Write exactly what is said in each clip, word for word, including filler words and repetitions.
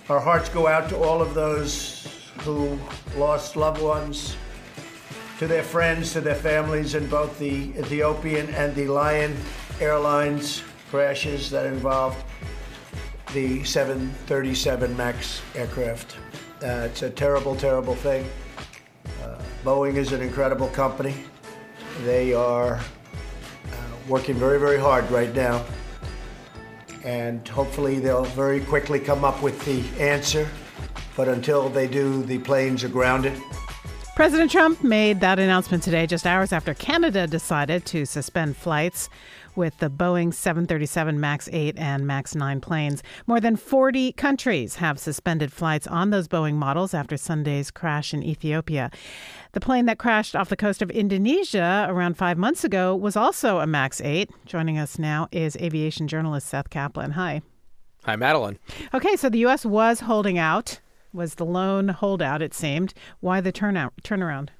Our hearts go out to all of those who lost loved ones, to their friends, to their families in both the Ethiopian and the Lion Airlines crashes that involved the seven thirty-seven MAX aircraft. Uh, it's a terrible, terrible thing. Uh, Boeing is an incredible company. They are uh, working very, very hard right now. And hopefully they'll very quickly come up with the answer. But until they do, the planes are grounded. President Trump made that announcement today just hours after Canada decided to suspend flights with the Boeing seven thirty-seven MAX eight and MAX nine planes. More than forty countries have suspended flights on those Boeing models after Sunday's crash in Ethiopia. The plane that crashed off the coast of Indonesia around five months ago was also a MAX eight. Joining us now is aviation journalist Seth Kaplan. Hi. Hi, Madeline. Okay, so the U S was holding out, was the lone holdout, it seemed. Why the turnout, turnaround?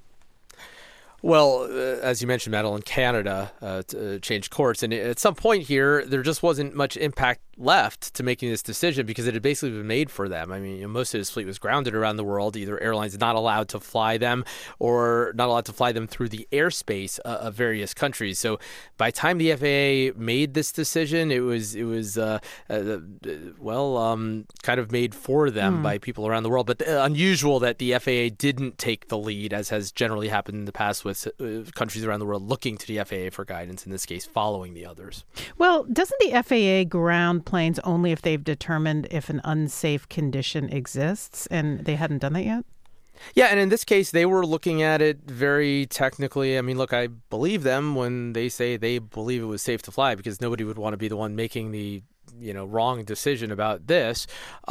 Well, uh, as you mentioned, Madeline, Canada uh, t- uh, changed course. And at some point here, there just wasn't much impact left to making this decision because it had basically been made for them. I mean, you know, most of this fleet was grounded around the world. Either airlines not allowed to fly them or not allowed to fly them through the airspace uh, of various countries. So by the time the F A A made this decision, it was, it was uh, uh, well, um, kind of made for them mm. by people around the world. But uh, unusual that the F A A didn't take the lead, as has generally happened in the past with uh, countries around the world looking to the F A A for guidance, in this case, following the others. Well, doesn't the F A A ground planes only if they've determined if an unsafe condition exists, and they hadn't done that yet? Yeah, and in this case, they were looking at it very technically. I mean, look, I believe them when they say they believe it was safe to fly, because nobody would want to be the one making the you know, wrong decision about this.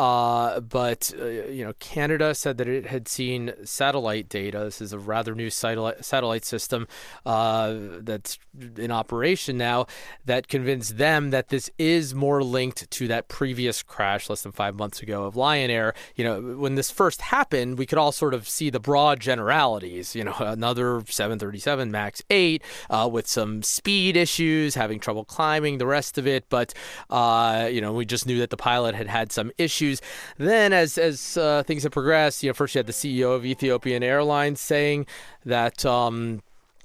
Uh, but, uh, you know, Canada said that it had seen satellite data. This is a rather new satellite, satellite system uh, that's in operation now that convinced them that this is more linked to that previous crash less than five months ago of Lion Air. You know, when this first happened, we could all sort of see the broad generalities. You know, another seven thirty-seven MAX eight uh, with some speed issues, having trouble climbing, the rest of it. But, uh, Uh, you know, we just knew that the pilot had had some issues. Then as as uh, things have progressed, you know, first you had the C E O of Ethiopian Airlines saying that, um,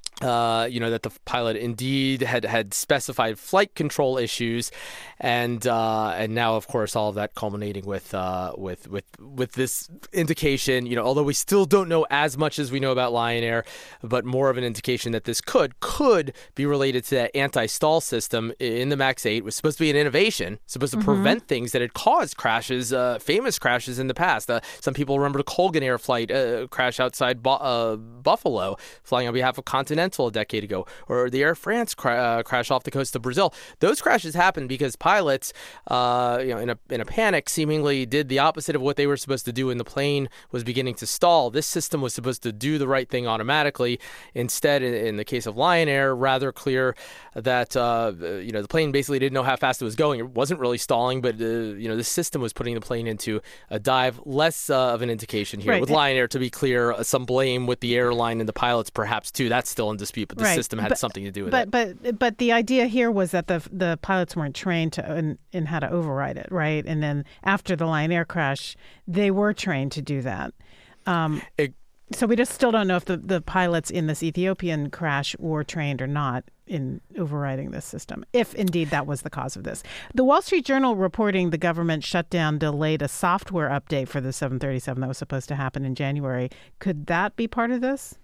uh, you know, that the pilot indeed had, had specified flight control issues. And uh, and now, of course, all of that culminating with uh, with with with this indication, you know, although we still don't know as much as we know about Lion Air, but more of an indication that this could could be related to that anti-stall system in the MAX eight. It was supposed to be an innovation, supposed to mm-hmm. prevent things that had caused crashes, uh, famous crashes in the past. Uh, some people remember the Colgan Air flight uh, crash outside Bu- uh, Buffalo, flying on behalf of Continental a decade ago, or the Air France cra- uh, crash off the coast of Brazil. Those crashes happened because pilots, uh, you know, in a in a panic, seemingly did the opposite of what they were supposed to do when the plane was beginning to stall. This system was supposed to do the right thing automatically. Instead, in, in the case of Lion Air, rather clear that uh, you know the plane basically didn't know how fast it was going. It wasn't really stalling, but uh, you know the system was putting the plane into a dive. Less uh, of an indication here. Right. With Lion Air, to be clear, uh, some blame with the airline and the pilots, perhaps too. That's still in dispute, but the right. system had but, something to do with but, it. But but the idea here was that the the pilots weren't trained to in, in how to override it, right? And then after the Lion Air crash, they were trained to do that. Um, it, so we just still don't know if the, the pilots in this Ethiopian crash were trained or not in overriding this system, if indeed that was the cause of this. The Wall Street Journal reporting the government shutdown delayed a software update for the seven thirty-seven that was supposed to happen in January. Could that be part of this?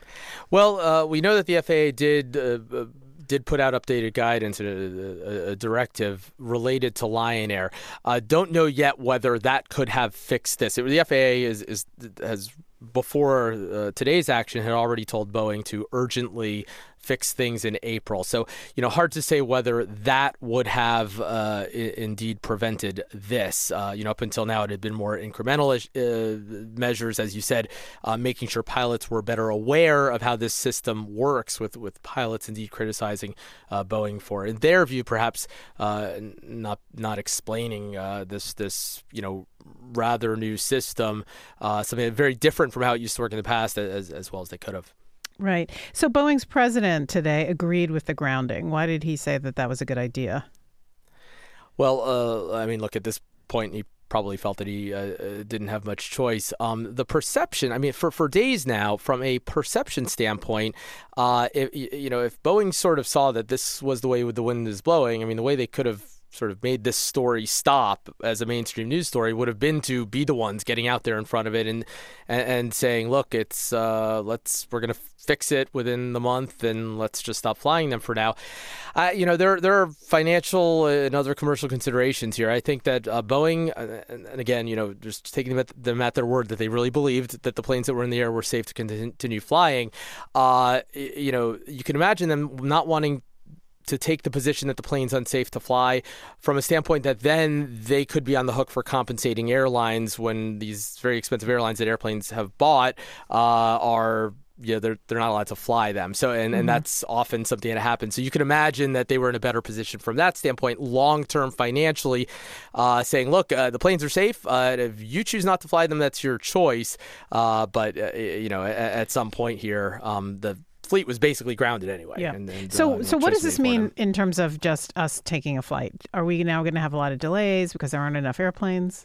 Well, uh, we know that the F A A did uh, uh, did put out updated guidance, a, a, a directive related to Lion Air. Uh, don't know yet whether that could have fixed this. It, the F A A is, is has before uh, today's action had already told Boeing to urgently fix things in April. So, you know, hard to say whether that would have uh, I- indeed prevented this. Uh, you know, up until now, it had been more incremental uh, measures, as you said, uh, making sure pilots were better aware of how this system works, with, with pilots indeed criticizing uh, Boeing for, in their view, perhaps uh, not not explaining uh, this, this, you know, rather new system, uh, something very different from how it used to work in the past, as, as well as they could have. Right. So Boeing's president today agreed with the grounding. Why did he say that that was a good idea? Well, uh, I mean, look, at this point, he probably felt that he uh, didn't have much choice. Um, the perception, I mean, for, for days now, from a perception standpoint, uh, if, you know, if Boeing sort of saw that this was the way the wind is blowing, I mean, the way they could have sort of made this story stop as a mainstream news story would have been to be the ones getting out there in front of it and and, and saying, look, it's uh, let's we're going to fix it within the month and let's just stop flying them for now. Uh, you know, there there are financial and other commercial considerations here. I think that uh, Boeing, uh, and, and again, you know, just taking them at, them at their word that they really believed that the planes that were in the air were safe to continue flying. Uh, you know, you can imagine them not wanting to take the position that the plane's unsafe to fly from a standpoint that then they could be on the hook for compensating airlines when these very expensive airlines that airplanes have bought uh, are, you know, they're, they're not allowed to fly them. So, and, mm-hmm. and that's often something that happens. So you can imagine that they were in a better position from that standpoint, long-term financially, uh, saying, look, uh, the planes are safe. Uh, if you choose not to fly them, that's your choice. Uh, but, uh, you know, at, at some point here, um, the fleet was basically grounded anyway. Yeah. And, and, so, uh, so what does this mean them. in terms of just us taking a flight? Are we now going to have a lot of delays because there aren't enough airplanes?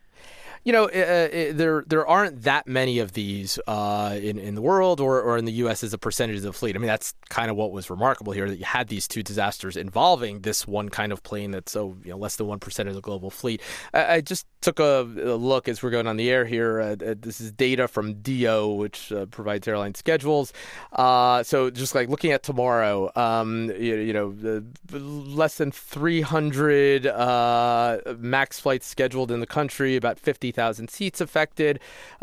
You know, uh, it, there there aren't that many of these uh, in in the world or, or in the U S as a percentage of the fleet. I mean, that's kind of what was remarkable here, that you had these two disasters involving this one kind of plane that's so, you know, less than one percent of the global fleet. I, I just took a, a look as we're going on the air here. Uh, uh, this is data from D O, which uh, provides airline schedules. Uh, so just like looking at tomorrow, um, you, you know, uh, less than three hundred uh, MAX flights scheduled in the country, about fifty thousand seats affected.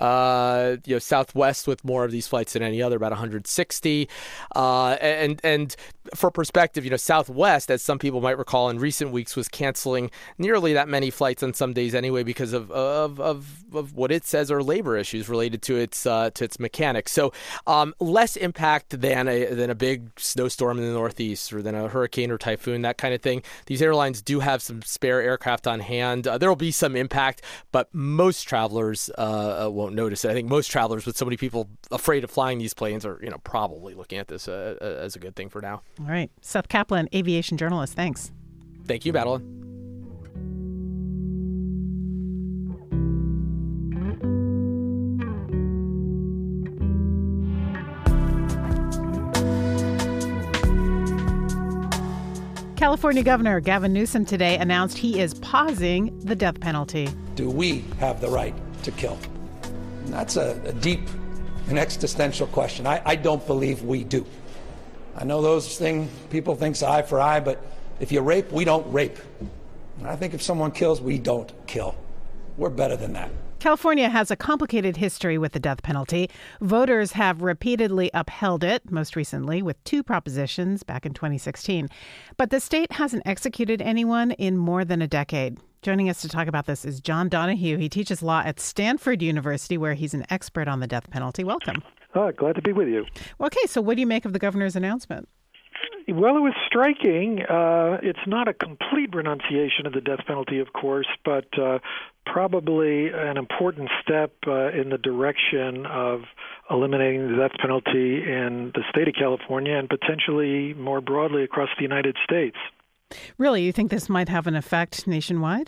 Uh, you know, Southwest with more of these flights than any other, about one hundred sixty. Uh, and and for perspective, you know, Southwest, as some people might recall, in recent weeks was canceling nearly that many flights on some days anyway because of of of, of what it says are labor issues related to its uh, to its mechanics. So um, less impact than a than a big snowstorm in the Northeast or than a hurricane or typhoon, that kind of thing. These airlines do have some spare aircraft on hand. Uh, there will be some impact, but most travelers uh, won't notice it. I think most travelers, with so many people afraid of flying these planes, are, you know, probably looking at this uh, as a good thing for now. All right. Seth Kaplan, aviation journalist. Thanks. Thank you, Madeline. California Governor Gavin Newsom today announced he is pausing the death penalty. Do we have the right to kill? And that's a, a deep and existential question. I, I don't believe we do. I know those things, people think eye for eye, but if you rape, we don't rape. And I think if someone kills, we don't kill. We're better than that. California has a complicated history with the death penalty. Voters have repeatedly upheld it, most recently with two propositions back in twenty sixteen. But the state hasn't executed anyone in more than a decade. Joining us to talk about this is John Donahue. He teaches law at Stanford University, where he's an expert on the death penalty. Welcome. Oh, glad to be with you. Well, okay, so what do you make of the governor's announcement? Well, it was striking. Uh, it's not a complete renunciation of the death penalty, of course, but uh, probably an important step uh, in the direction of eliminating the death penalty in the state of California and potentially more broadly across the United States. Really? You think this might have an effect nationwide?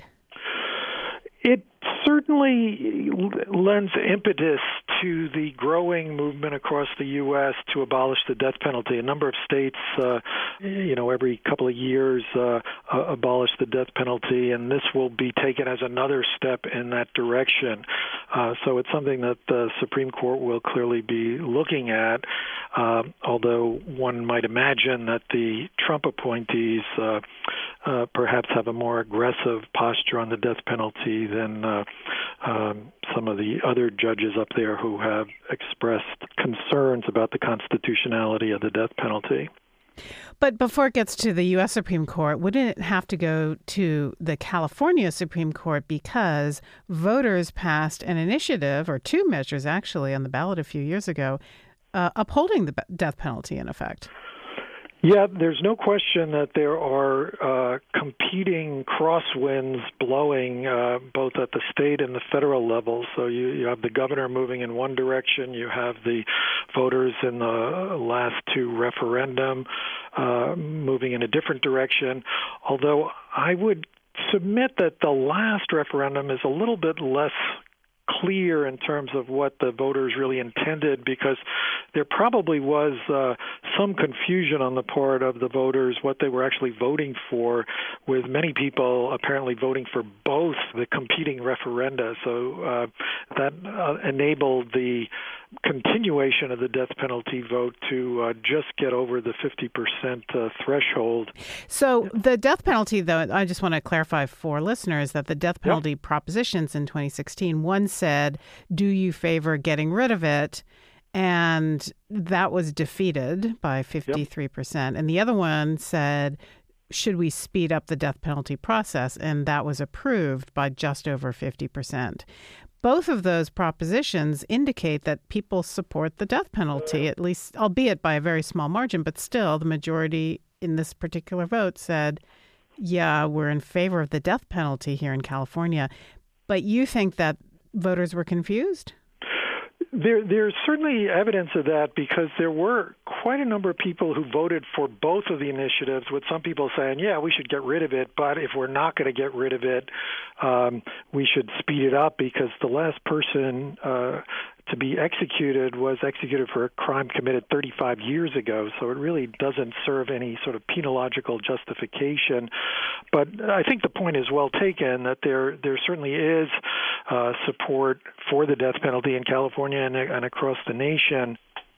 It certainly lends impetus to the growing movement across the U S to abolish the death penalty. A number of states, uh, you know, every couple of years uh, uh, abolish the death penalty, and this will be taken as another step in that direction. Uh, so it's something that the Supreme Court will clearly be looking at, uh, although one might imagine that the Trump appointees uh, uh, perhaps have a more aggressive posture on the death penalty than uh, um, some of the other judges up there who have expressed concerns about the constitutionality of the death penalty. But before it gets to the U S Supreme Court, wouldn't it have to go to the California Supreme Court because voters passed an initiative, or two measures actually, on the ballot a few years ago, uh, upholding the death penalty in effect? Yeah, there's no question that there are uh, competing crosswinds blowing uh, both at the state and the federal level. So you, you have the governor moving in one direction, you have the voters in the last two referendum uh, moving in a different direction. Although I would submit that the last referendum is a little bit less clear in terms of what the voters really intended, because there probably was uh, some confusion on the part of the voters what they were actually voting for, with many people apparently voting for both the competing referenda. So uh, that uh, enabled the continuation of the death penalty vote to uh, just get over the fifty percent uh, threshold. So the death penalty, though, I just want to clarify for listeners that the death penalty yep. propositions in twenty sixteen, one said, do you favor getting rid of it? And that was defeated by fifty-three percent. Yep. And the other one said, should we speed up the death penalty process? And that was approved by just over fifty percent. Both of those propositions indicate that people support the death penalty, at least, albeit by a very small margin, but still the majority in this particular vote said, yeah, we're in favor of the death penalty here in California. But you think that voters were confused? There, there's certainly evidence of that, because there were quite a number of people who voted for both of the initiatives, with some people saying, yeah, we should get rid of it, but if we're not going to get rid of it, um, we should speed it up, because the last person uh, to be executed was executed for a crime committed thirty-five years ago, so it really doesn't serve any sort of penological justification. But I think the point is well taken, that there there certainly is uh, support for the death penalty in California and, and across the nation.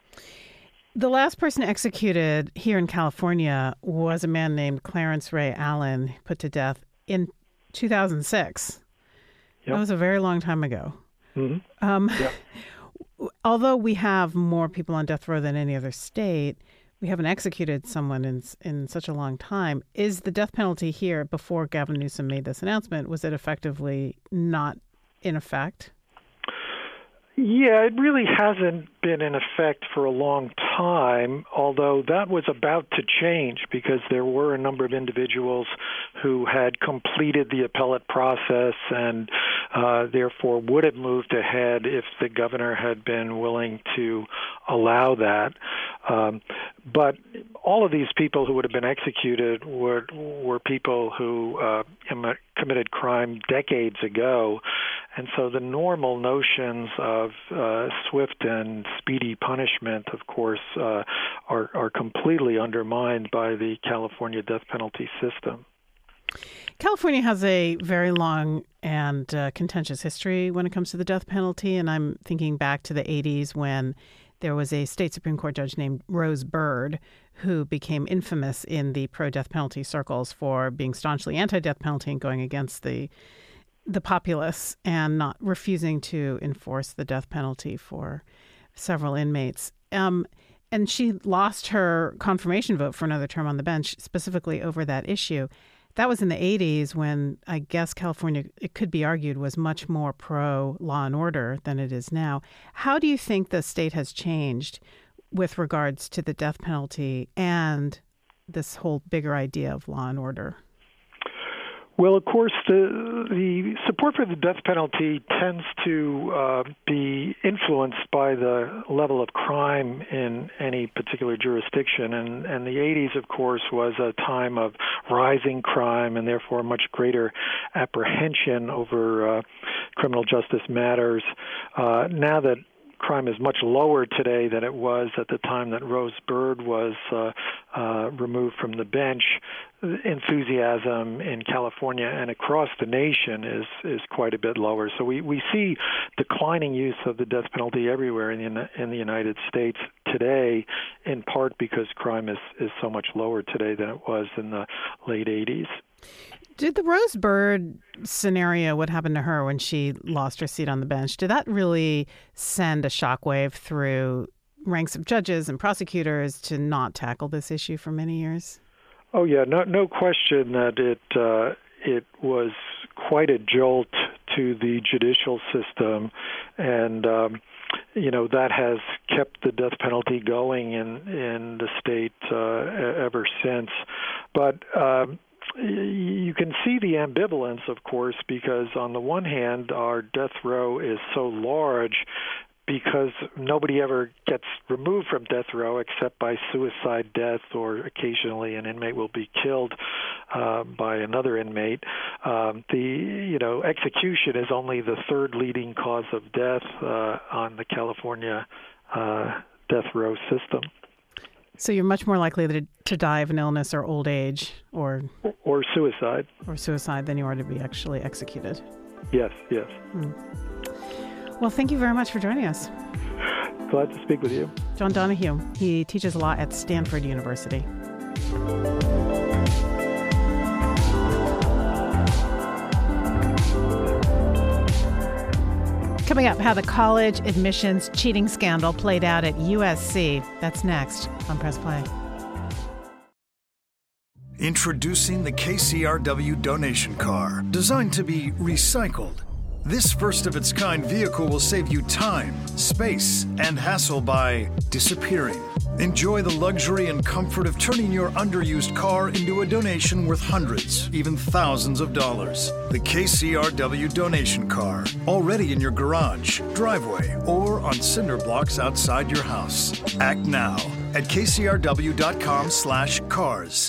The last person executed here in California was a man named Clarence Ray Allen, put to death in two thousand six. Yep. That was a very long time ago. Mm-hmm. Um, yep. Although we have more people on death row than any other state, we haven't executed someone in in such a long time. Is the death penalty here, before Gavin Newsom made this announcement, was it effectively not in effect? Yeah, it really hasn't been in effect for a long time, although that was about to change, because there were a number of individuals who had completed the appellate process and uh, therefore would have moved ahead if the governor had been willing to allow that. Um, but all of these people who would have been executed were were people who uh, committed crime decades ago. And so the normal notions of uh, swift and speedy punishment, of course, uh, are, are completely undermined by the California death penalty system. California has a very long and uh, contentious history when it comes to the death penalty. And I'm thinking back to the eighties when there was a state Supreme Court judge named Rose Bird who became infamous in the pro-death penalty circles for being staunchly anti-death penalty and going against the the populace and not refusing to enforce the death penalty for several inmates. Um, and she lost her confirmation vote for another term on the bench specifically over that issue. That was in the eighties when I guess California, it could be argued, was much more pro-law and order than it is now. How do you think the state has changed with regards to the death penalty and this whole bigger idea of law and order? Well, of course, the the support for the death penalty tends to uh, be influenced by the level of crime in any particular jurisdiction. And, and the eighties, of course, was a time of rising crime and therefore much greater apprehension over uh, criminal justice matters. Uh, now that crime is much lower today than it was at the time that Rose Bird was uh, uh, removed from the bench, enthusiasm in California and across the nation is is quite a bit lower. So we, we see declining use of the death penalty everywhere in the in the United States today, in part because crime is, is so much lower today than it was in the late eighties. Did the Rose Bird scenario, what happened to her when she lost her seat on the bench, did that really send a shockwave through ranks of judges and prosecutors to not tackle this issue for many years? Oh, yeah, no no question that it uh, it was quite a jolt to the judicial system, and um, you know that has kept the death penalty going in in the state uh, ever since. But um, you can see the ambivalence, of course, because on the one hand, our death row is so large, because nobody ever gets removed from death row except by suicide death, or occasionally an inmate will be killed uh, by another inmate. Um, the you know execution is only the third leading cause of death uh, on the California uh, death row system. So you're much more likely to, to die of an illness or old age or or suicide or suicide than you are to be actually executed. Yes, yes. Mm. Well, thank you very much for joining us. Glad to speak with you. John Donohue. He teaches law at Stanford University. Coming up, how the college admissions cheating scandal played out at U S C. That's next on Press Play. Introducing the K C R W donation car, designed to be recycled. This first-of-its-kind vehicle will save you time, space, and hassle by disappearing. Enjoy the luxury and comfort of turning your underused car into a donation worth hundreds, even thousands of dollars. The K C R W donation car, already in your garage, driveway, or on cinder blocks outside your house. Act now at k c r w dot com slash cars.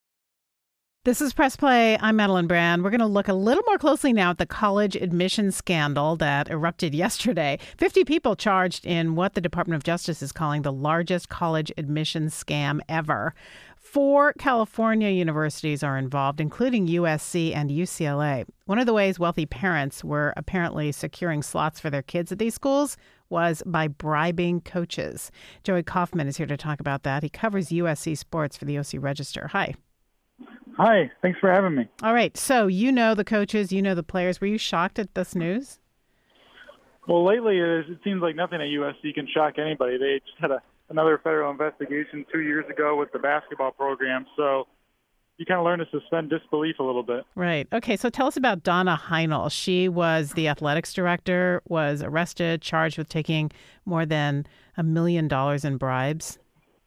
This is Press Play. I'm Madeline Brand. We're going to look a little more closely now at the college admissions scandal that erupted yesterday. fifty people charged in what the Department of Justice is calling the largest college admissions scam ever. Four California universities are involved, including U S C and U C L A. One of the ways wealthy parents were apparently securing slots for their kids at these schools was by bribing coaches. Joey Kaufman is here to talk about that. He covers U S C sports for the O C Register. Hi. Hi, thanks for having me. All right, so you know the coaches, you know the players. Were you shocked at this news? Well, lately it seems like nothing at U S C can shock anybody. They just had a, another federal investigation two years ago with the basketball program, so you kind of learn to suspend disbelief a little bit. Right. Okay, so tell us about Donna Heinel. She was the athletics director, was arrested, charged with taking more than a million dollars in bribes.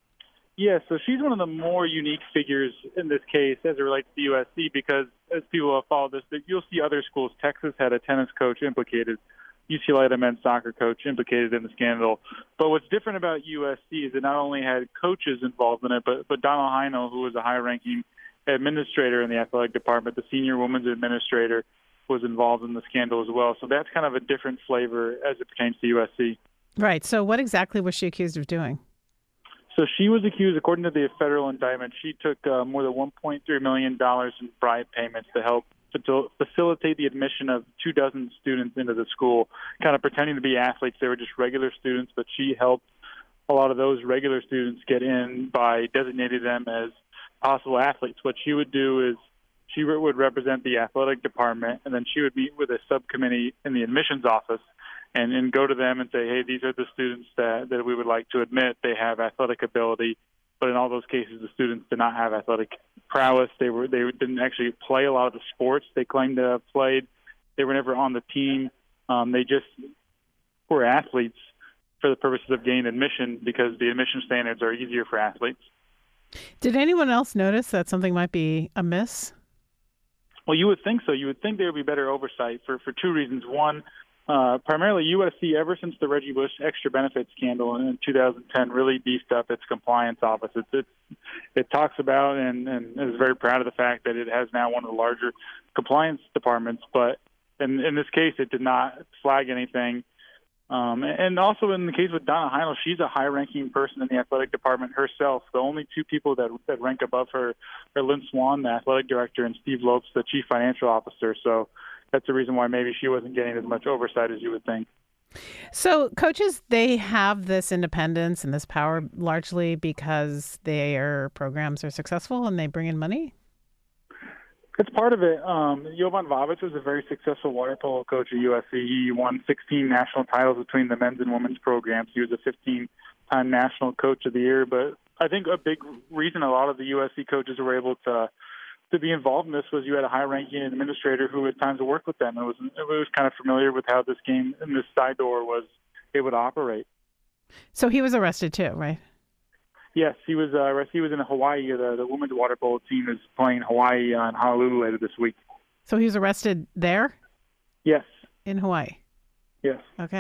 Yeah, so she's one of the more unique figures in this case as it relates to U S C because, as people have followed this, you'll see other schools. Texas had a tennis coach implicated. U C L A had a men's soccer coach implicated in the scandal. But what's different about U S C is it not only had coaches involved in it, but, but Donna Heinel, who was a high-ranking administrator in the athletic department, the senior women's administrator, was involved in the scandal as well. So that's kind of a different flavor as it pertains to U S C. Right. So what exactly was she accused of doing? So she was accused, according to the federal indictment, she took uh, more than one point three million dollars in bribe payments to help to facilitate the admission of two dozen students into the school, kind of pretending to be athletes. They were just regular students, but she helped a lot of those regular students get in by designating them as possible athletes. What she would do is she would represent the athletic department, and then she would meet with a subcommittee in the admissions office and, and go to them and say, hey, these are the students that, that we would like to admit. They have athletic ability, but in all those cases, the students did not have athletic prowess. They were they didn't actually play a lot of the sports they claimed to have played. They were never on the team. Um, they just were athletes for the purposes of gaining admission because the admission standards are easier for athletes. Did anyone else notice that something might be amiss? Well, you would think so. You would think there would be better oversight for, for two reasons. One, Uh, primarily U S C, ever since the Reggie Bush extra benefits scandal in two thousand ten, really beefed up its compliance office. It, it, it talks about and, and is very proud of the fact that it has now one of the larger compliance departments. But in, in this case, it did not flag anything. Um, and also in the case with Donna Heinel, she's a high-ranking person in the athletic department herself. The only two people that, that rank above her are Lynn Swan, the athletic director, and Steve Lopes, the chief financial officer. So that's the reason why maybe she wasn't getting as much oversight as you would think. So coaches, they have this independence and this power largely because their programs are successful and they bring in money? It's part of it. Um, Jovan Vavic was a very successful water polo coach at U S C. He won sixteen national titles between the men's and women's programs. He was a fifteen-time national coach of the year. But I think a big reason a lot of the U S C coaches were able to to be involved in this was you had a high-ranking administrator who at times worked with them. It was it was kind of familiar with how this game and this side door was able to operate. So he was arrested too, right? Yes, he was uh, arrested. He was in Hawaii. The, the women's water polo team is playing Hawaii uh, in Honolulu later this week. So he was arrested there? Yes. In Hawaii? Yes. Okay.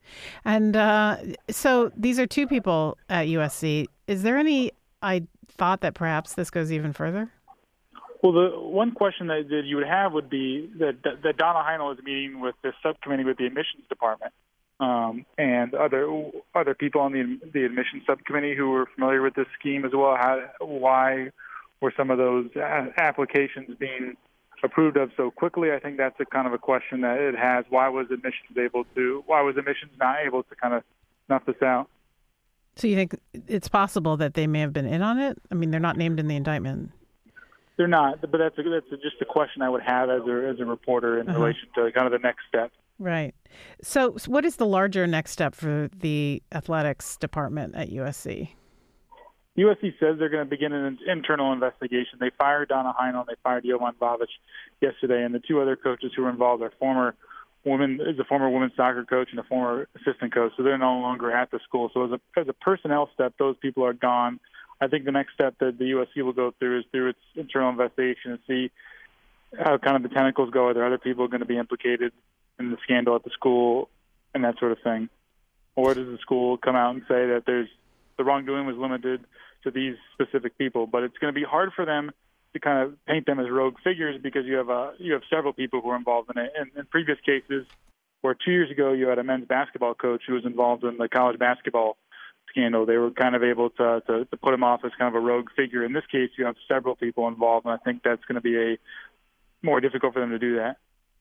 And uh, so these are two people at U S C. Is there any I thought that perhaps this goes even further? Well, the one question that, that you would have would be that, that, that Donna Heinel is meeting with the subcommittee with the admissions department um, and other other people on the the admissions subcommittee who were familiar with this scheme as well. How, why were some of those applications being approved of so quickly? I think that's a kind of a question that it has. Why was admissions able to? Why was admissions not able to kind of snuff this out? So you think it's possible that they may have been in on it? I mean, they're not named in the indictment. They're not, but that's a, that's a, just a question I would have as a as a reporter in uh-huh. relation to kind of the next step. Right. So, so what is the larger next step for the athletics department at U S C? U S C says they're going to begin an internal investigation. They fired Donna Heinel and they fired Jovan Babic yesterday, and the two other coaches who were involved are former women, is a former women's soccer coach and a former assistant coach, so they're no longer at the school. So as a as a personnel step, those people are gone. I think the next step that the U S C will go through is through its internal investigation and see how kind of the tentacles go. Are there other people going to be implicated in the scandal at the school and that sort of thing? Or does the school come out and say that there's the wrongdoing was limited to these specific people? But it's going to be hard for them to kind of paint them as rogue figures because you have a, you have several people who are involved in it. And in previous cases, where two years ago you had a men's basketball coach who was involved in the college basketball scandal, they were kind of able to, to, to put him off as kind of a rogue figure. In this case, you have several people involved, and I think that's going to be a more difficult for them to do that.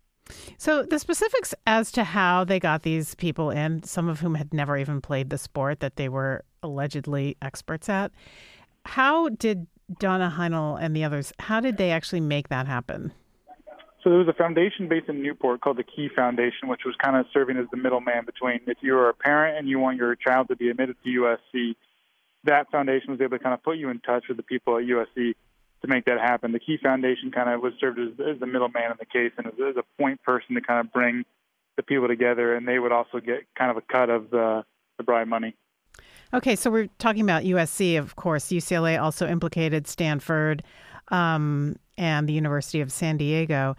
So the specifics as to how they got these people in, some of whom had never even played the sport that they were allegedly experts at, how did Donna Heinel and the others, how did they actually make that happen? So there was a foundation based in Newport called the Key Foundation, which was kind of serving as the middleman between if you were a parent and you want your child to be admitted to U S C, that foundation was able to kind of put you in touch with the people at U S C to make that happen. The Key Foundation kind of was served as, as the middleman in the case and as, as a point person to kind of bring the people together, and they would also get kind of a cut of the, the bribe money. Okay, so we're talking about U S C, of course. U C L A also implicated Stanford um, and the University of San Diego.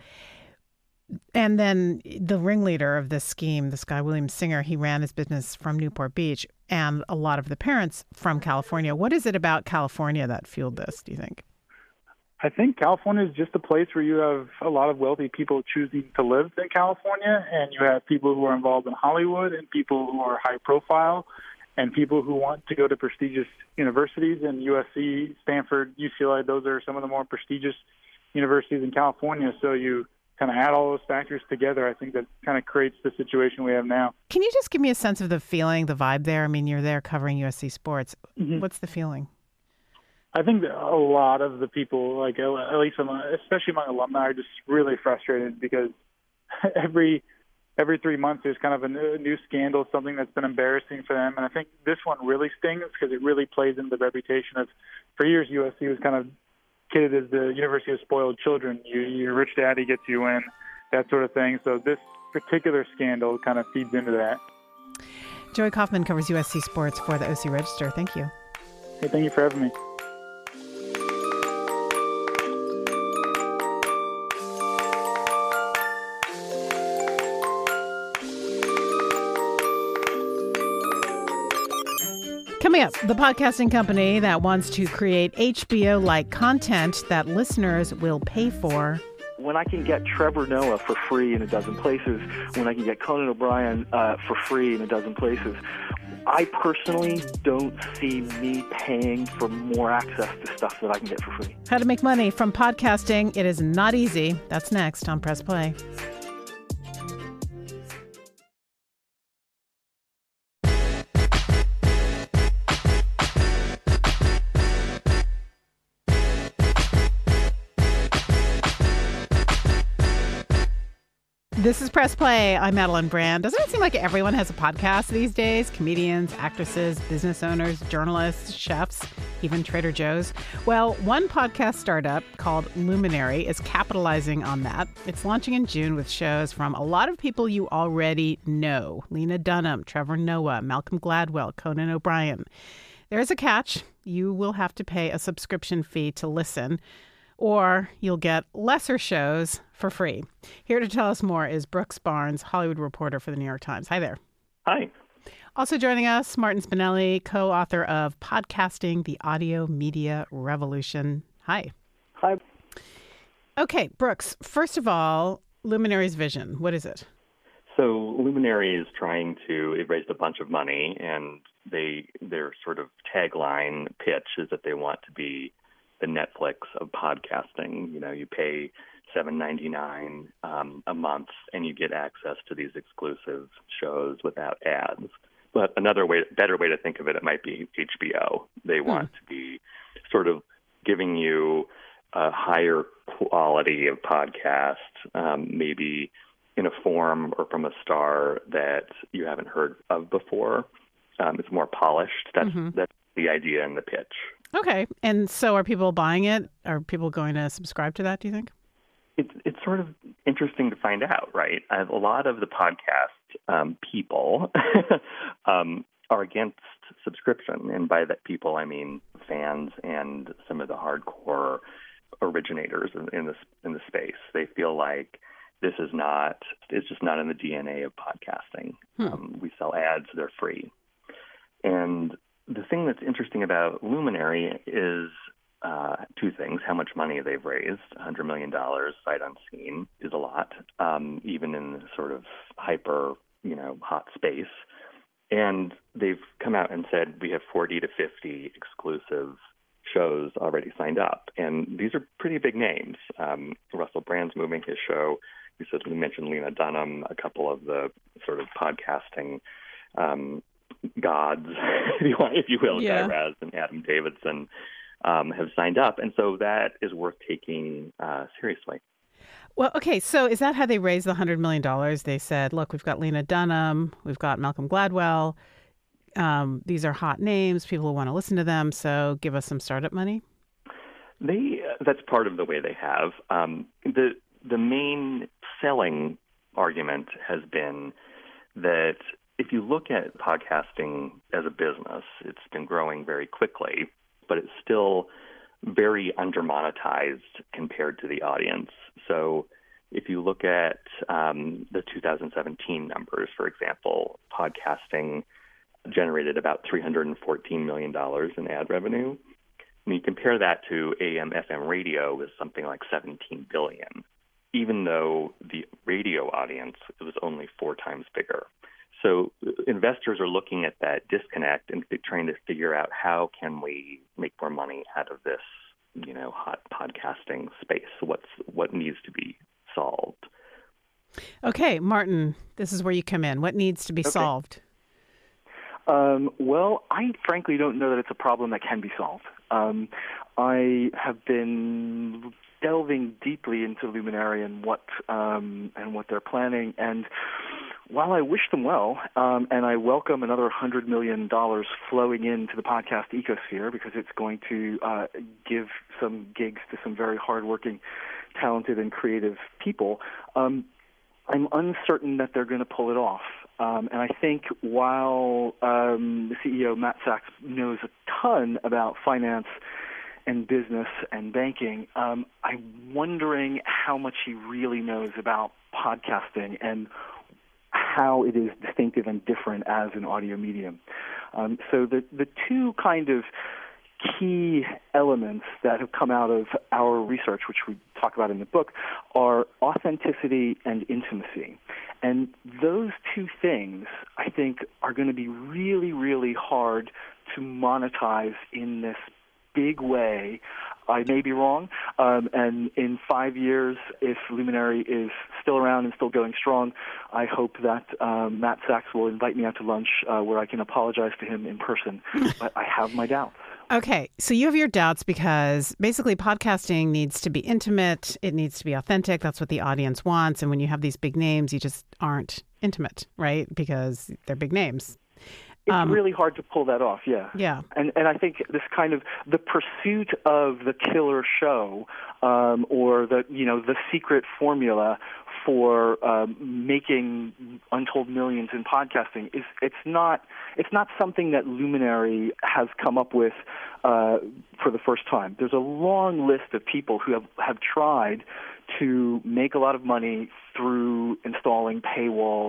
And then the ringleader of this scheme, this guy, William Singer, he ran his business from Newport Beach, and a lot of the parents from California. What is it about California that fueled this, do you think? I think California is just a place where you have a lot of wealthy people choosing to live in California, and you have people who are involved in Hollywood and people who are high profile and people who want to go to prestigious universities. And U S C, Stanford, U C L A, those are some of the more prestigious universities in California. So you kind of add all those factors together, I think that kind of creates the situation we have now. Can you just give me a sense of the feeling, the vibe there? I mean, you're there covering U S C sports. Mm-hmm. What's the feeling? I think that a lot of the people, like at least among, especially among alumni, are just really frustrated because every every three months there's kind of a new, new scandal, something that's been embarrassing for them. And I think this one really stings because it really plays into the reputation of, for years, U S C was kind of kidded as the University of Spoiled Children. You, your rich daddy gets you in, that sort of thing. So this particular scandal kind of feeds into that. Joey Kaufman covers U S C sports for the O C Register. Thank you. Hey, thank you for having me. Coming up, the podcasting company that wants to create H B O-like content that listeners will pay for. When I can get Trevor Noah for free in a dozen places, when I can get Conan O'Brien uh, for free in a dozen places, I personally don't see me paying for more access to stuff that I can get for free. How to make money from podcasting. It is not easy. That's next on Press Play. This is Press Play. I'm Madeline Brand. Doesn't it seem like everyone has a podcast these days? Comedians, actresses, business owners, journalists, chefs, even Trader Joe's. Well, one podcast startup called Luminary is capitalizing on that. It's launching in June with shows from a lot of people you already know. Lena Dunham, Trevor Noah, Malcolm Gladwell, Conan O'Brien. There's a catch. You will have to pay a subscription fee to listen, or you'll get lesser shows for free. Here to tell us more is Brooks Barnes, Hollywood reporter for the New York Times. Hi there. Hi. Also joining us, Martin Spinelli, co-author of Podcasting, the Audio Media Revolution. Hi. Hi. Okay, Brooks, first of all, Luminary's vision, what is it? So Luminary is trying to, it raised a bunch of money, and they their sort of tagline pitch is that they want to be the Netflix of podcasting. You know, you pay seven ninety-nine um, a month, and you get access to these exclusive shows without ads. But another way, better way to think of it, it might be H B O. They want to be sort of giving you a higher quality of podcast, um, maybe in a form or from a star that you haven't heard of before. Um, it's more polished. That's mm-hmm. that's the idea in the pitch. Okay. And so are people buying it? Are people going to subscribe to that, do you think? It's it's sort of interesting to find out, right? I have a lot of the podcast um, people um, are against subscription. And by that people, I mean fans and some of the hardcore originators in, in, this, in the space. They feel like this is not, it's just not in the D N A of podcasting. Hmm. Um, we sell ads, they're free. And the thing that's interesting about Luminary is uh, two things. How much money they've raised, one hundred million dollars sight unseen, is a lot, um, even in the sort of hyper, you know, hot space. And they've come out and said we have forty to fifty exclusive shows already signed up. And these are pretty big names. Um, Russell Brand's moving his show. He says, we mentioned Lena Dunham, a couple of the sort of podcasting um, gods, if you want, if you will, yeah. Guy Raz and Adam Davidson um, have signed up. And so that is worth taking uh, seriously. Well, okay, so is that how they raised the one hundred million dollars? They said, look, we've got Lena Dunham, we've got Malcolm Gladwell. Um, these are hot names. People will want to listen to them, so give us some startup money? They uh, that's part of the way they have. Um, the the main selling argument has been that if you look at podcasting as a business, it's been growing very quickly, but it's still very under-monetized compared to the audience. So if you look at um, the two thousand seventeen numbers, for example, podcasting generated about three hundred fourteen million dollars in ad revenue. And you compare that to A M F M radio with something like seventeen billion dollars, even though the radio audience was only four times bigger. So investors are looking at that disconnect and trying to figure out how can we make more money out of this, you know, hot podcasting space. What's what needs to be solved? Okay, Martin, this is where you come in. What needs to be okay. solved? Um, well, I frankly don't know that it's a problem that can be solved. Um, I have been delving deeply into Luminary and what um, and what they're planning, and while I wish them well, um, and I welcome another one hundred million dollars flowing into the podcast ecosphere because it's going to uh, give some gigs to some very hardworking, talented, and creative people, um, I'm uncertain that they're going to pull it off. Um, and I think while um, the C E O, Matt Sachs, knows a ton about finance and business and banking, um, I'm wondering how much he really knows about podcasting and how it is distinctive and different as an audio medium. Um, so the, the two kind of key elements that have come out of our research, which we talk about in the book, are authenticity and intimacy. And those two things, I think, are going to be really, really hard to monetize in this big way. I may be wrong, um, and in five years, if Luminary is still around and still going strong, I hope that um, Matt Sachs will invite me out to lunch uh, where I can apologize to him in person. But I have my doubts. Okay, so you have your doubts because basically podcasting needs to be intimate. It needs to be authentic. That's what the audience wants. And when you have these big names, you just aren't intimate, right? Because they're big names. It's um, really hard to pull that off, yeah. Yeah. And and I think this kind of the pursuit of the killer show um, or the, you know, the secret formula for um, making untold millions in podcasting is it's not it's not something that Luminary has come up with uh, for the first time. There's a long list of people who have, have tried to make a lot of money through installing paywalls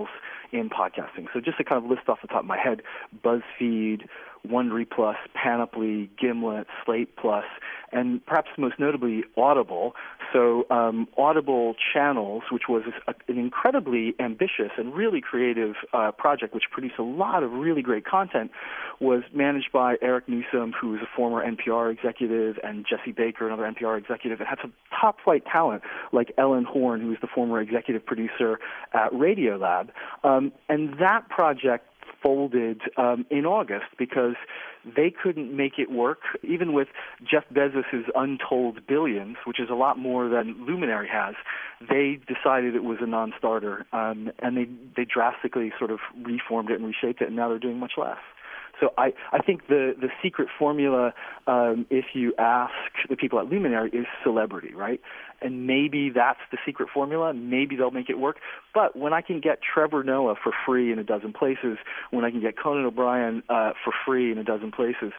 in podcasting. So just to kind of list off the top of my head, BuzzFeed, Wondery Plus, Panoply, Gimlet, Slate Plus, and perhaps most notably Audible. So um, Audible Channels, which was a, an incredibly ambitious and really creative uh, project which produced a lot of really great content, was managed by Eric Newsom, who is a former N P R executive, and Jesse Baker, another N P R executive, and had some top-flight talent like Ellen Horn, who was the former executive producer at Radiolab. Um, and that project folded um, in August because they couldn't make it work, even with Jeff Bezos' untold billions, which is a lot more than Luminary has. They decided it was a non-starter, um, and they, they drastically sort of reformed it and reshaped it, and now they're doing much less. So I, I think the, the secret formula, um, if you ask the people at Luminary, is celebrity, right? And maybe that's the secret formula. Maybe they'll make it work. But when I can get Trevor Noah for free in a dozen places, when I can get Conan O'Brien uh, for free in a dozen places,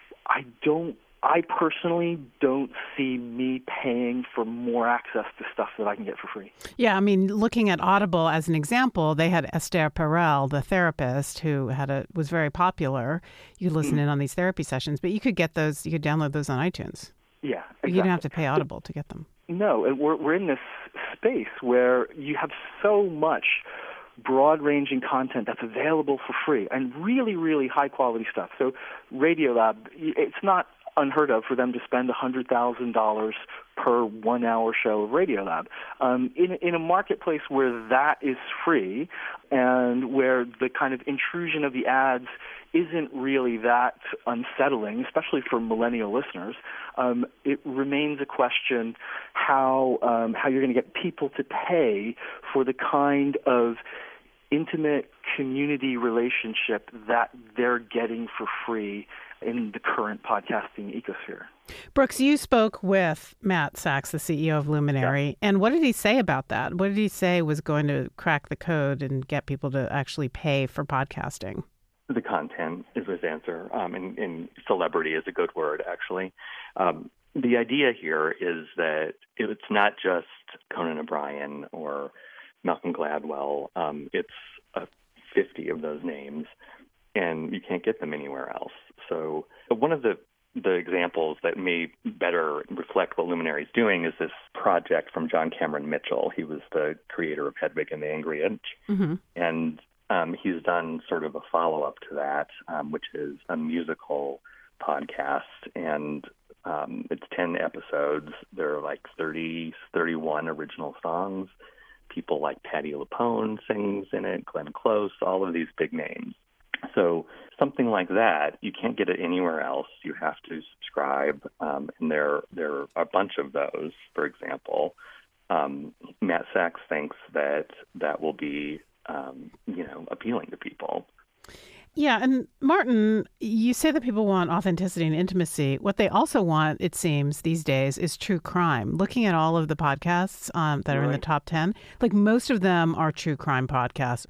I don't. I personally don't see me paying for more access to stuff that I can get for free. Yeah, I mean, looking at Audible as an example, they had Esther Perel, the therapist, who had a was very popular. You could listen mm. in on these therapy sessions, but you could get those, you could download those on iTunes. Yeah, exactly. You didn't have to pay Audible to get them. No, and we're we're in this space where you have so much broad-ranging content that's available for free and really, really high-quality stuff. So Radiolab, it's not unheard of for them to spend one hundred thousand dollars per one-hour show of Radiolab. Um, in, in a marketplace where that is free and where the kind of intrusion of the ads isn't really that unsettling, especially for millennial listeners, um, it remains a question how um, how you're going to get people to pay for the kind of intimate community relationship that they're getting for free in the current podcasting ecosphere. Brooks, you spoke with Matt Sachs, the C E O of Luminary, yeah. and what did he say about that? What did he say was going to crack the code and get people to actually pay for podcasting? The content is his answer, um, and, and celebrity is a good word, actually. Um, the idea here is that it's not just Conan O'Brien or Malcolm Gladwell. Um, it's uh, fifty of those names, and you can't get them anywhere else. So one of the, the examples that may better reflect what Luminary is doing is this project from John Cameron Mitchell. He was the creator of Hedwig and the Angry Inch, mm-hmm. and um, he's done sort of a follow-up to that, um, which is a musical podcast, and um, it's ten episodes. There are like thirty, thirty-one original songs. People like Patti LuPone sings in it, Glenn Close, all of these big names. So something like that, you can't get it anywhere else. You have to subscribe, um, and there there are a bunch of those, for example. Um, Matt Sachs thinks that that will be, um, you know, appealing to people. Yeah, and Martin, you say that people want authenticity and intimacy. What they also want, it seems, these days is true crime. Looking at all of the podcasts um, that are right. in the top ten, like most of them are true crime podcasts.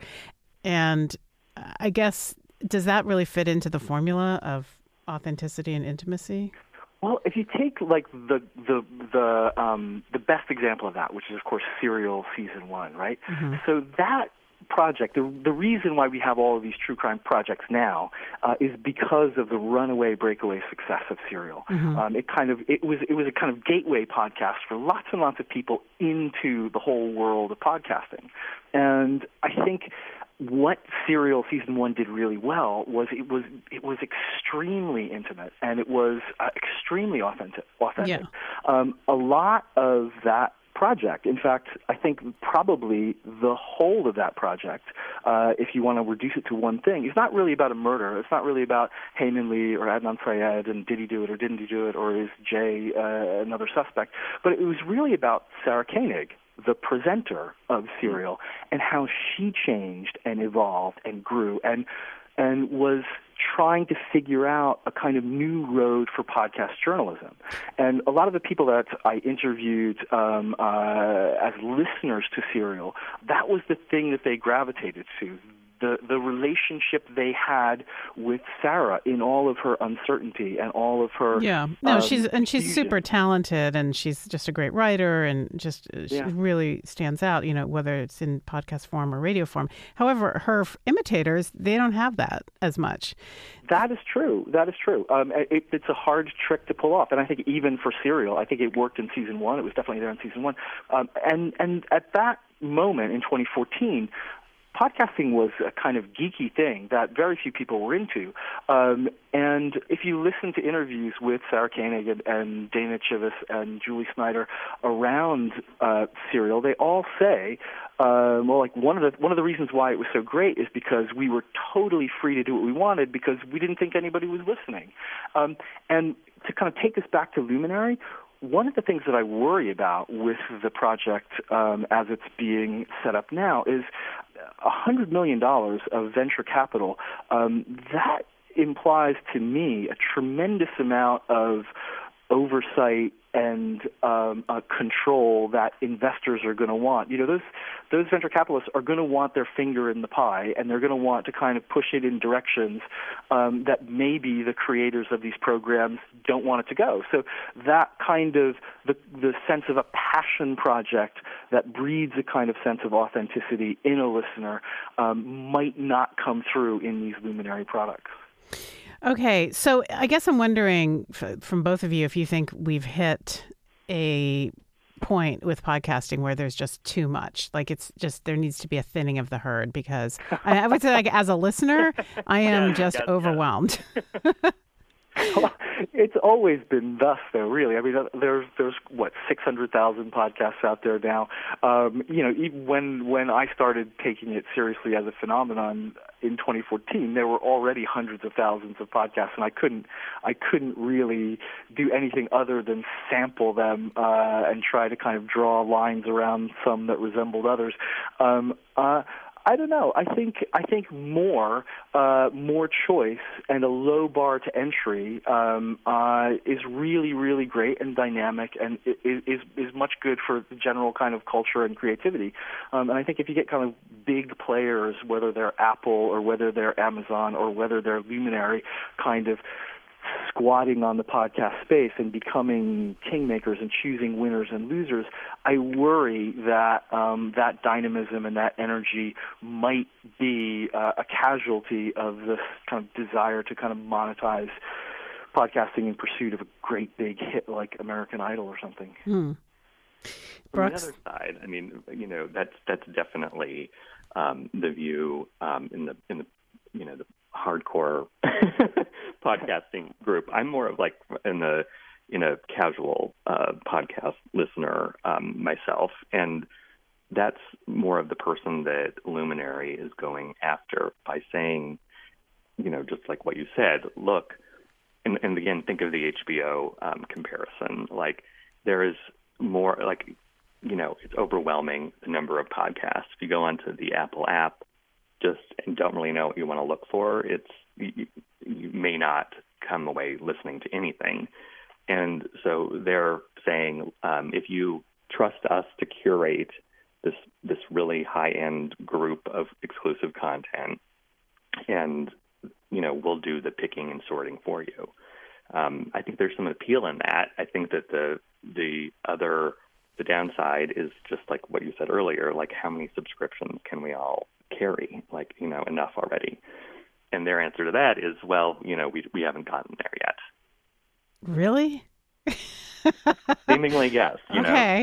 And I guess, does that really fit into the formula of authenticity and intimacy? Well, if you take like the the the um, the best example of that, which is of course Serial season one, right? Mm-hmm. So that project, the the reason why we have all of these true crime projects now uh, is because of the runaway breakaway success of Serial. Mm-hmm. Um, it kind of it was it was a kind of gateway podcast for lots and lots of people into the whole world of podcasting, and I think what Serial season one did really well was it was it was extremely intimate and it was uh, extremely authentic. Authentic. Yeah. Um, a lot of that project, in fact, I think probably the whole of that project, uh, if you want to reduce it to one thing, it's not really about a murder. It's not really about Hae-Min Lee or Adnan Syed and did he do it or didn't he do it or is Jay uh, another suspect. But it was really about Sarah Koenig, the presenter of Serial, and how she changed and evolved and grew and and was trying to figure out a kind of new road for podcast journalism. And a lot of the people that I interviewed um, uh, as listeners to Serial, that was the thing that they gravitated to, the the relationship they had with Sarah in all of her uncertainty and all of her yeah no um, she's and she's fusion. super talented, and she's just a great writer, and just uh, she Yeah. really stands out, you know, whether it's in podcast form or radio form. However, her f- imitators, they don't have that as much. That is true. That is true. Um, it, it's a hard trick to pull off, and I think even for Serial, I think it worked in season one. It was definitely there in season one. Um, and and at that moment in twenty fourteen, podcasting was a kind of geeky thing that very few people were into. Um, and if you listen to interviews with Sarah Koenig and, and Dana Chivvis and Julie Snyder around uh, Serial, they all say, uh, well, like one of the one of the reasons why it was so great is because we were totally free to do what we wanted because we didn't think anybody was listening. Um, and to kind of take this back to Luminary, one of the things that I worry about with the project um, as it's being set up now is one hundred million dollars of venture capital. Um, that implies to me a tremendous amount of oversight and um, uh, control that investors are going to want. You know, those those venture capitalists are going to want their finger in the pie, and they're going to want to kind of push it in directions um, that maybe the creators of these programs don't want it to go. So that kind of the the sense of a passion project that breeds a kind of sense of authenticity in a listener um, might not come through in these Luminary products. Okay, so I guess I'm wondering f- from both of you if you think we've hit a point with podcasting where there's just too much. Like it's just there needs to be a thinning of the herd, because I, I would say, like, as a listener, I am Yeah, just yeah, overwhelmed. Well, it's always been thus, though. Really, I mean, there's there's what six hundred thousand podcasts out there now. Um, you know, even when when I started taking it seriously as a phenomenon in twenty fourteen, there were already hundreds of thousands of podcasts, and I couldn't I couldn't really do anything other than sample them uh, and try to kind of draw lines around some that resembled others. Um, uh, I don't know. I think I think more uh, more choice and a low bar to entry um, uh, is really really great and dynamic, and is is is much good for the general kind of culture and creativity. Um, and I think if you get kind of big players, whether they're Apple or whether they're Amazon or whether they're Luminary, kind of squatting on the podcast space and becoming kingmakers and choosing winners and losers, I worry that um, that dynamism and that energy might be uh, a casualty of this kind of desire to kind of monetize podcasting in pursuit of a great big hit like American Idol or something. Hmm. From Brooks? the other side, I mean, you know, that's that's definitely um, the view um, in the in the you know the hardcore podcasting group. I'm more of like in the in a casual uh, podcast listener um, myself, and that's more of the person that Luminary is going after by saying, you know, just like what you said. Look, and, and again, think of the H B O um, comparison. Like there is more, like, you know, it's overwhelming the number of podcasts. If you go onto the Apple app, just and don't really know what you want to look for, it's you, you may not come away listening to anything. And so they're saying, um, if you trust us to curate this this really high-end group of exclusive content, and you know we'll do the picking and sorting for you. Um, I think there's some appeal in that. I think that the the other the downside is just like what you said earlier, like how many subscriptions can we all carry? Like, you know, enough already. And their answer to that is, well, you know, we we haven't gotten there yet. Really? Seemingly, yes. You okay.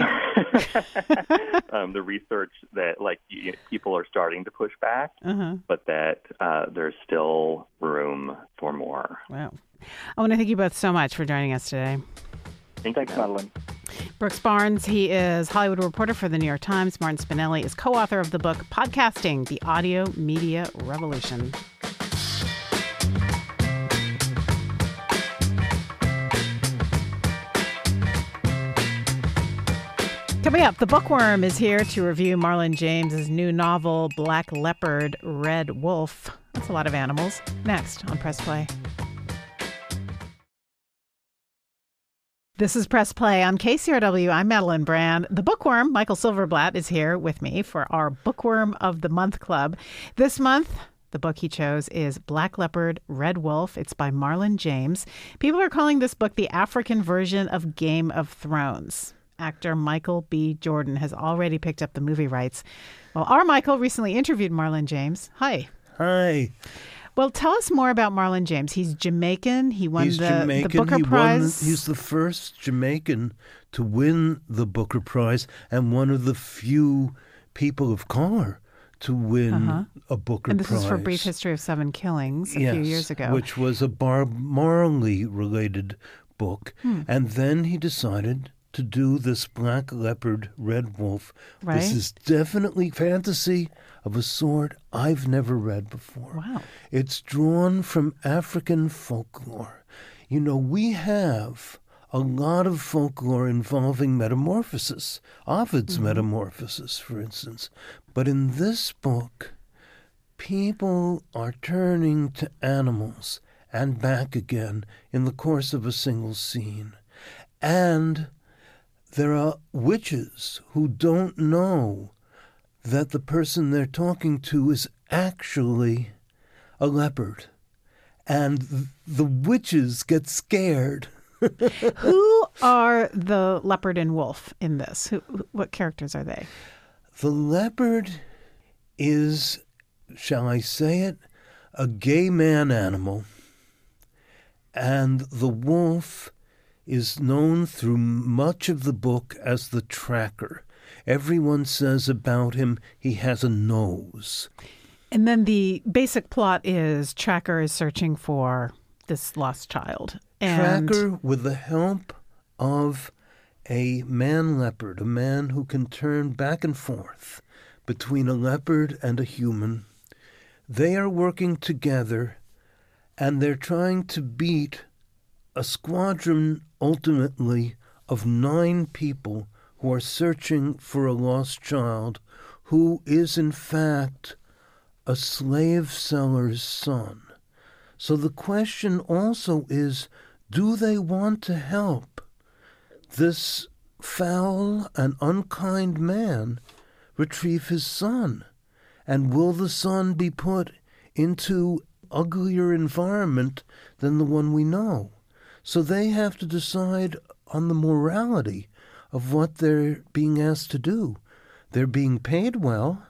know? um, the research that, like, you, people are starting to push back, uh-huh. but that uh, there's still room for more. Wow. I want to thank you both so much for joining us today. Thank Thanks, you, Madeline. Brooks Barnes, he is Hollywood reporter for the New York Times. Martin Spinelli is co-author of the book Podcasting, the Audio Media Revolution. Coming up, the Bookworm is here to review Marlon James's new novel, Black Leopard, Red Wolf. That's a lot of animals. Next on Press Play. This is Press Play on K C R W. I'm Madeline Brand. The Bookworm, Michael Silverblatt, is here with me for our Bookworm of the Month Club. This month, The book he chose is Black Leopard, Red Wolf. It's by Marlon James. People are calling this book the African version of Game of Thrones. Actor Michael B. Jordan has already picked up the movie rights. Well, our Michael recently interviewed Marlon James. Hi. Hi. Well, tell us more about Marlon James. He's Jamaican. He won he's the, Jamaican. the Booker he Prize. Won, he's the first Jamaican to win the Booker Prize and one of the few people of color to win uh-huh. a Booker and this Prize. is for Brief History of Seven Killings a yes, few years ago. Which was a Bob Marley-related book. Hmm. And then he decided to do this Black Leopard, Red Wolf. Right. This is definitely fantasy of a sort I've never read before. Wow. It's drawn from African folklore. You know, we have a lot of folklore involving metamorphosis, Ovid's mm-hmm. Metamorphosis, for instance. But in this book, people are turning to animals and back again in the course of a single scene. And there are witches who don't know that the person they're talking to is actually a leopard. And the witches get scared. Who are the leopard and wolf in this? Who, what characters are they? The leopard is, shall I say it, a gay man animal. And the wolf is known through much of the book as the tracker. Everyone says about him he has a nose. And then the basic plot is Tracker is searching for this lost child. And Tracker, with the help of a man leopard, a man who can turn back and forth between a leopard and a human, they are working together and they're trying to beat a squadron, ultimately, of nine people who are searching for a lost child who is, in fact, a slave seller's son. So the question also is, do they want to help this foul and unkind man retrieve his son? And will the son be put into uglier environment than the one we know? So they have to decide on the morality of what they're being asked to do. They're being paid well,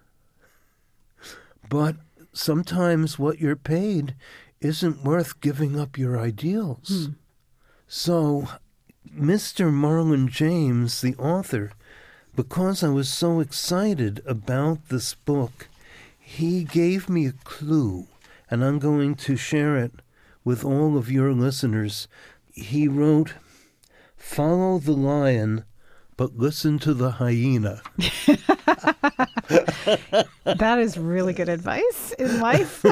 but sometimes what you're paid isn't worth giving up your ideals. Hmm. So Mister Marlon James, the author, because I was so excited about this book, he gave me a clue, and I'm going to share it with all of your listeners. He wrote, "Follow the lion, but listen to the hyena." That is really good advice in life.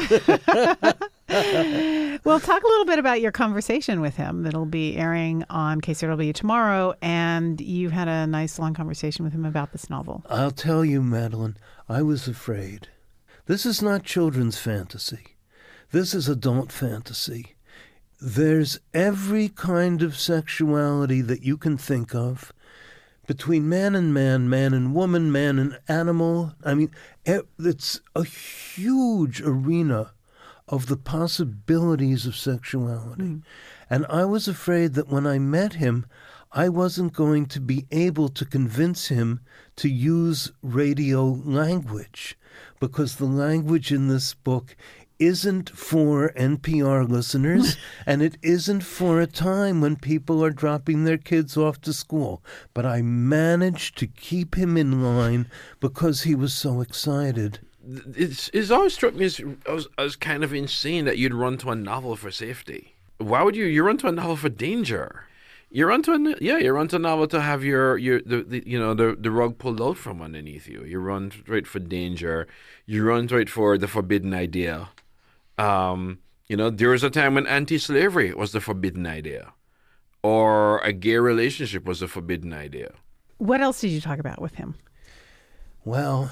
Well, talk a little bit about your conversation with him. It'll be airing on K C R W tomorrow, and you had a nice long conversation with him about this novel. I'll tell you, Madeline, I was afraid. This is not children's fantasy. This is adult fantasy. There's every kind of sexuality that you can think of, between man and man, man and woman, man and animal. I mean, it's a huge arena of the possibilities of sexuality. Mm. And I was afraid that when I met him, I wasn't going to be able to convince him to use radio language, because the language in this book isn't for N P R listeners, and it isn't for a time when people are dropping their kids off to school. But I managed to keep him in line because he was so excited. It's, it's always struck me as, as, as kind of insane that you'd run to a novel for safety. Why would you? You run to a novel for danger. You run to a, yeah, you run to a novel to have your, your the, the you know the, the rug pulled out from underneath you. You run right for danger. You run right for the forbidden idea. Um, you know, there was a time when anti-slavery was the forbidden idea, or a gay relationship was the forbidden idea. What else did you talk about with him? Well,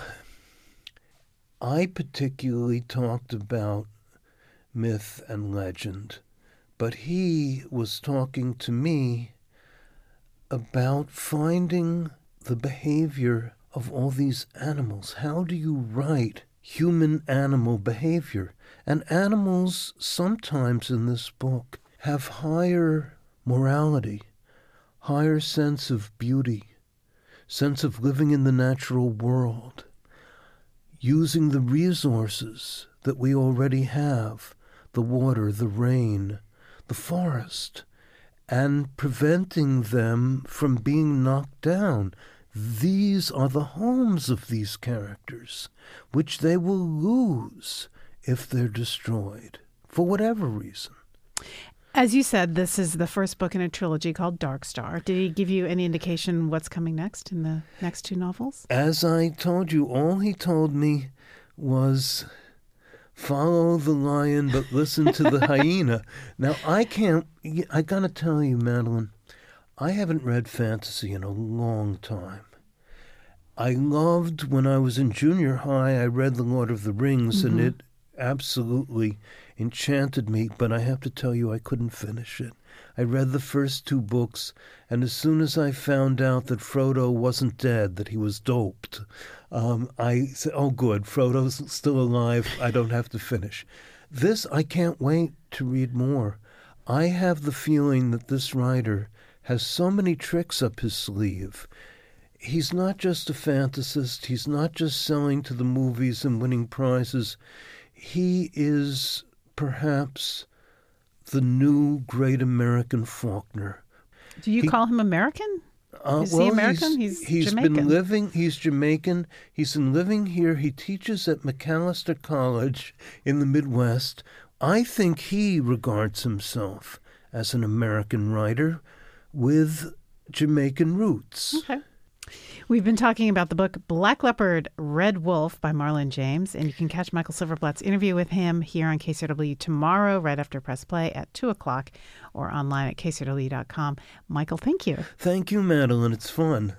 I particularly talked about myth and legend, but he was talking to me about finding the behavior of all these animals. How do you write human-animal behavior. And animals, sometimes in this book, have higher morality, higher sense of beauty, sense of living in the natural world, using the resources that we already have, the water, the rain, the forest, and preventing them from being knocked down. These are the homes of these characters, which they will lose if they're destroyed, for whatever reason. As you said, this is the first book in a trilogy called Dark Star. Did he give you any indication what's coming next in the next two novels? As I told you, all he told me was follow the lion but listen to the hyena. Now, I can't, I gotta tell you, Madeline, I haven't read fantasy in a long time. I loved, when I was in junior high, I read The Lord of the Rings, mm-hmm. and it absolutely enchanted me, but I have to tell you, I couldn't finish it. I read the first two books, and as soon as I found out that Frodo wasn't dead, that he was doped, um, I said, oh good, Frodo's still alive, I don't have to finish. This, I can't wait to read more. I have the feeling that this writer has so many tricks up his sleeve. He's not just a fantasist, he's not just selling to the movies and winning prizes. He is perhaps the new great American Faulkner. Do you he, call him American? Uh, is well, he American? He's, he's he's Jamaican. been living, he's Jamaican. He's been living here. He teaches at McAllister College in the Midwest. I think he regards himself as an American writer with Jamaican roots. Okay. We've been talking about the book Black Leopard, Red Wolf by Marlon James, and you can catch Michael Silverblatt's interview with him here on K C R W tomorrow, right after Press Play at two o'clock, or online at K C R W dot com. Michael, thank you. Thank you, Madeline. It's fun.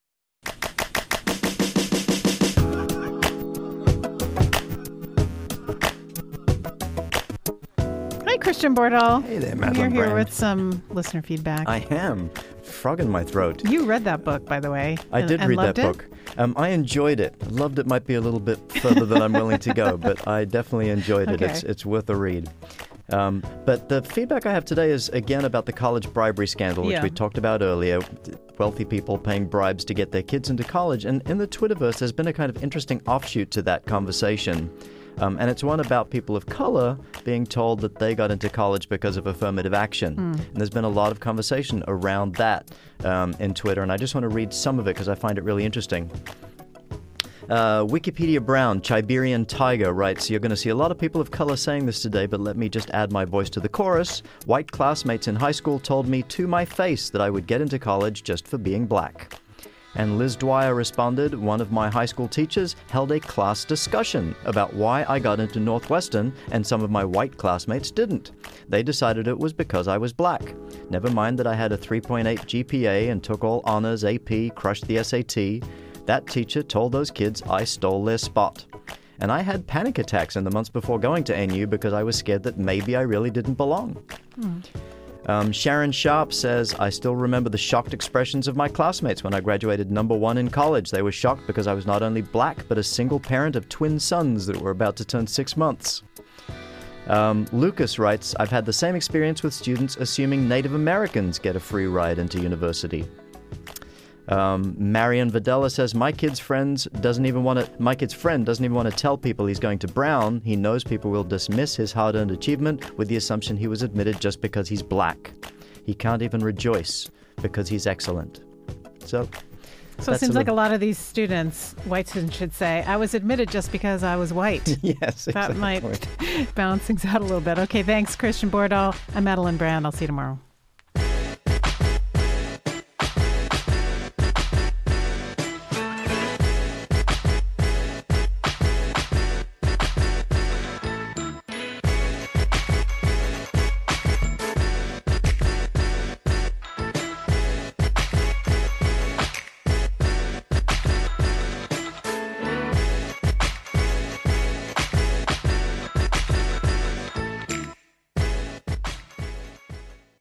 Hi, Christian Bordahl. Hey there, Madeline You're here Brand. with some listener feedback. I am. Frog in my throat. You read that book, by the way. I and, did and read loved that it? book. Um, I enjoyed it. Loved it might be a little bit further than I'm willing to go, but I definitely enjoyed it. Okay. It's it's worth a read. Um, but the feedback I have today is, again, about the college bribery scandal, which Yeah. we talked about earlier. Wealthy people paying bribes to get their kids into college. And in the Twitterverse, there's been a kind of interesting offshoot to that conversation. Um, and it's one about people of color being told that they got into college because of affirmative action. Mm. And there's been a lot of conversation around that um, in Twitter. And I just want to read some of it because I find it really interesting. Uh, Wikipedia Brown, Chiberian Tiger, writes, you're going to see a lot of people of color saying this today, but let me just add my voice to the chorus. White classmates in high school told me to my face that I would get into college just for being black. And Liz Dwyer responded, one of my high school teachers held a class discussion about why I got into Northwestern and some of my white classmates didn't. They decided it was because I was black. Never mind that I had a three point eight G P A and took all honors, A P, crushed the S A T. That teacher told those kids I stole their spot. And I had panic attacks in the months before going to N U because I was scared that maybe I really didn't belong. Mm. Um, Sharon Sharp says, I still remember the shocked expressions of my classmates when I graduated number one in college. They were shocked because I was not only black, but a single parent of twin sons that were about to turn six months. Um, Lucas writes, I've had the same experience with students assuming Native Americans get a free ride into university. Um, Marion Videla says, my kid's friends doesn't even want to, my kid's friend doesn't even want to tell people he's going to Brown. He knows people will dismiss his hard-earned achievement with the assumption he was admitted just because he's black. He can't even rejoice because he's excellent. So, so it seems like a lot of these students, white students, should say, I was admitted just because I was white. Yes, exactly. That might balance things out a little bit. Okay, thanks, Christian Bordahl. I'm Madeline Brand. I'll see you tomorrow.